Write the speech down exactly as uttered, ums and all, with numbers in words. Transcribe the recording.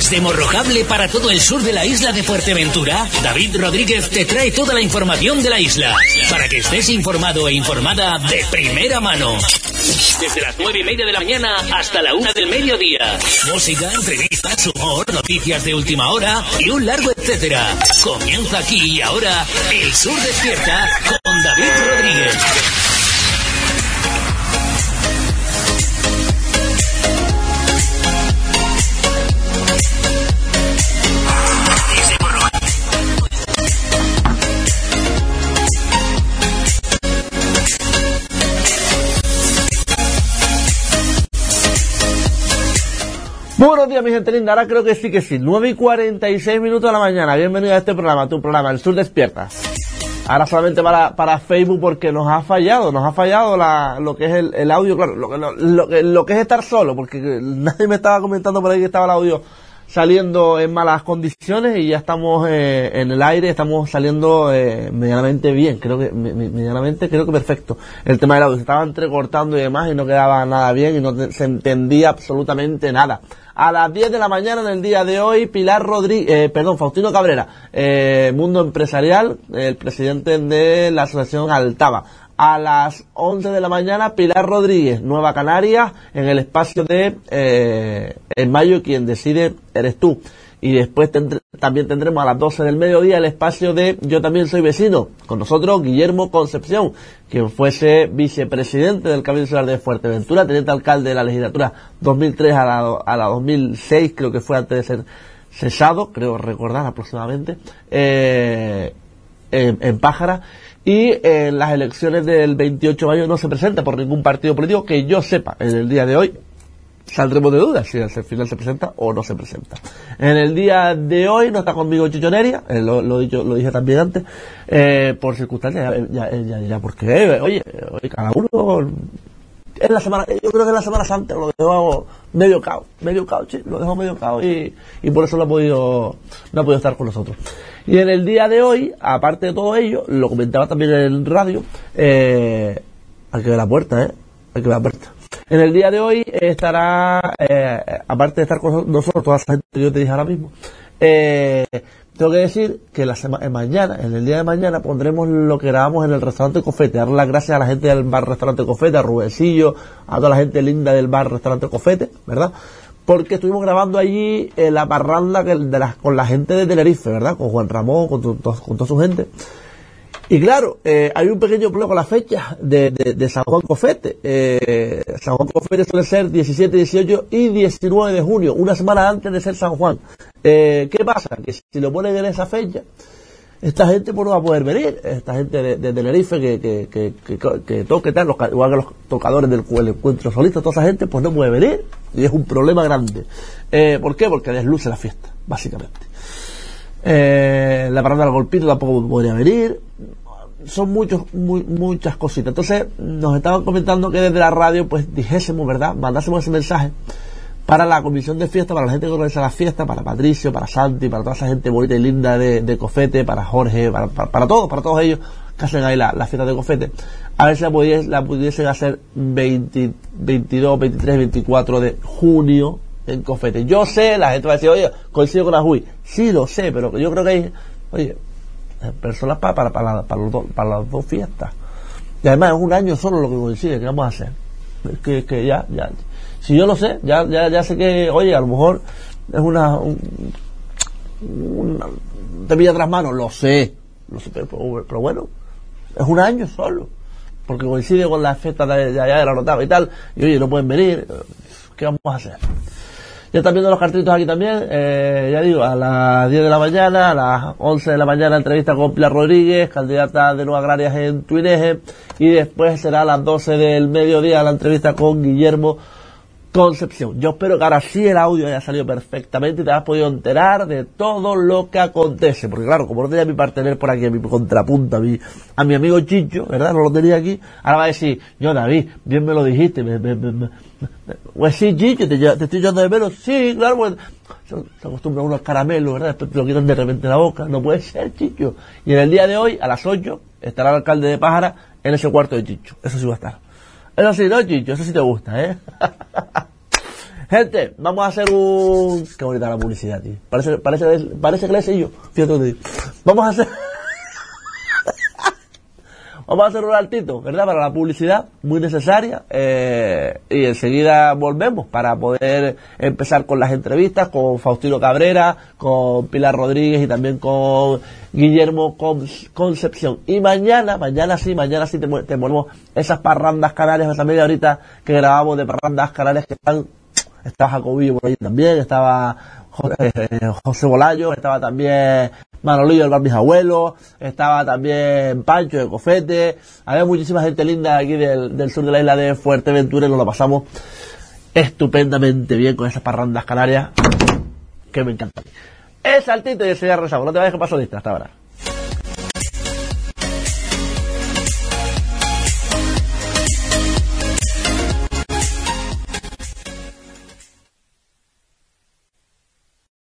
Desde Morrojable para todo el sur de la isla de Fuerteventura, David Rodríguez te trae toda la información de la isla, para que estés informado e informada de primera mano. Desde las nueve y media de la mañana hasta la una del mediodía. Música, entrevistas, humor, noticias de última hora y un largo etcétera. Comienza aquí y ahora El Sur Despierta con David Rodríguez. Buenos días, mi gente linda. Ahora creo que sí que sí. nueve y cuarenta y seis minutos de la mañana. Bienvenido a este programa, tu programa, El Sur Despierta. Ahora solamente para, para Facebook porque nos ha fallado, nos ha fallado la, lo que es el, el audio, claro, lo, lo, lo, que, lo que es estar solo, porque nadie me estaba comentando por ahí que estaba el audio saliendo en malas condiciones y ya estamos eh, en el aire, estamos saliendo eh, medianamente bien, creo que medianamente creo que perfecto. El tema del audio se estaba entrecortando y demás y no quedaba nada bien y no te, se entendía absolutamente nada. A las diez de la mañana en el día de hoy, Pilar Rodríguez, eh, perdón, Faustino Cabrera, eh, Mundo Empresarial, el presidente de la Asociación Altava. A las once de la mañana, Pilar Rodríguez, Nueva Canarias, en el espacio de eh, En Mayo Quien Decide Eres Tú. Y después tendré, también tendremos a las doce del mediodía el espacio de Yo También Soy Vecino. Con nosotros, Guillermo Concepción, quien fuese vicepresidente del Cabildo Insular de Fuerteventura, teniente alcalde de la legislatura dos mil tres a la, a la dos mil seis, creo que fue antes de ser cesado, creo recordar aproximadamente, eh, en, en Pájara. Y en eh, las elecciones del veintiocho de mayo no se presenta por ningún partido político que yo sepa. En el día de hoy saldremos de dudas si al final se presenta o no se presenta. En el día de hoy no está conmigo Chicho Neria, eh, lo, lo, dicho, lo dije también antes, eh, por circunstancias, ya, ya, ya, ya porque, oye, oye, cada uno, en la semana, yo creo que en la Semana Santa lo dejo medio cao, medio cao, sí, lo dejo medio cao y, y por eso no ha podido, no ha podido estar con nosotros. Y en el día de hoy, aparte de todo ello, lo comentaba también en radio, eh, hay que ver la puerta, eh, hay que ver la puerta. En el día de hoy estará, eh, aparte de estar con nosotros, toda esa gente que yo te dije ahora mismo, eh, tengo que decir que la semana, mañana, en el día de mañana, pondremos lo que grabamos en el restaurante Cofete. Dar las gracias a la gente del bar restaurante Cofete, a Rubencillo, a toda la gente linda del bar restaurante Cofete, ¿verdad? Porque estuvimos grabando allí eh, la parranda que, de la, con la gente de Tenerife, ¿verdad? Con Juan Ramón, con, tu, to, con toda su gente. Y claro, eh, hay un pequeño problema con la fecha de, de, de San Juan Cofete. Eh, San Juan Cofete suele ser diecisiete, dieciocho y diecinueve de junio, una semana antes de ser San Juan. Eh, ¿Qué pasa? Que si lo ponen en esa fecha, esta gente pues no va a poder venir. Esta gente de, de Tenerife que, que, que, que, que toque tal, los, igual que los tocadores del el encuentro solista, toda esa gente pues no puede venir. Y es un problema grande. Eh, ¿Por qué? Porque desluce la fiesta, básicamente. Eh, la parada del golpito tampoco podría venir. Son muchos, muy, muchas cositas. Entonces nos estaban comentando que desde la radio pues dijésemos, ¿verdad? Mandásemos ese mensaje para la comisión de fiesta, para la gente que organiza la fiesta, para Patricio, para Santi, para toda esa gente bonita y linda de, de Cofete, para Jorge, para, para, para todos, para todos ellos que hacen ahí la, la fiesta de Cofete, a ver si la, pudies, la pudiesen hacer veinte, veintidós, veintitrés, veinticuatro de junio en Cofete. Yo sé, la gente va a decir, oye, coincido con la Jui. Sí, lo sé, pero yo creo que hay, oye, personas para, para, para, para, los dos, para las dos fiestas. Y además es un año solo lo que coincide, ¿qué vamos a hacer? Es que, que ya, ya, si yo lo sé, ya, ya, ya sé que, oye, a lo mejor es una, un, una te pilla tras manos, lo sé, lo sé, pero, pero bueno, es un año solo, porque coincide con las fiestas de, de allá de la Rotava y tal, y oye, no pueden venir, ¿qué vamos a hacer? Ya están viendo los cartelitos aquí también, eh, ya digo, a las diez de la mañana, a las once de la mañana entrevista con Pilar Rodríguez, candidata de Nueva Agrarias en Tuineje, y después será a las doce del mediodía la entrevista con Guillermo Concepción. Yo espero que ahora sí el audio haya salido perfectamente y te hayas podido enterar de todo lo que acontece, porque claro, como no tenía a mi partener por aquí, a mi contrapunta, a mi, a mi amigo Chicho, ¿verdad? No lo tenía aquí, ahora va a decir, yo David, bien me lo dijiste, me, me, me, me, pues sí, Chicho, te, te estoy echando de menos, sí, claro, pues, se, se acostumbran a unos caramelos, ¿verdad? Después te lo quitan de repente en la boca, no puede ser, Chicho. Y en el día de hoy, a las ocho, estará el alcalde de Pájara en ese cuarto de Chicho, eso sí va a estar. Eso sí, no, Chicho, eso sí te gusta, ¿eh? Gente, vamos a hacer un... Qué bonita la publicidad, tío. Parece, parece, parece que le sé yo. Fíjate lo que digo. Vamos a hacer... Vamos a hacer un altito, ¿verdad? Para la publicidad, muy necesaria. Eh, y enseguida volvemos para poder empezar con las entrevistas con Faustino Cabrera, con Pilar Rodríguez y también con Guillermo Concepción. Y mañana, mañana sí, mañana sí te, te ponemos esas parrandas canarias, esa media horita que grabamos de parrandas canarias que están... Estaba Jacobillo por ahí también, estaba José, José Bolaño, estaba también Manolillo del Bar Mis Abuelos, estaba también Pancho de Cofete, había muchísima gente linda aquí del, del sur de la isla de Fuerteventura y nos lo pasamos estupendamente bien con esas parrandas canarias que me encantan. Es saltito y ese ya rezamos, no te vayas que paso lista hasta ahora.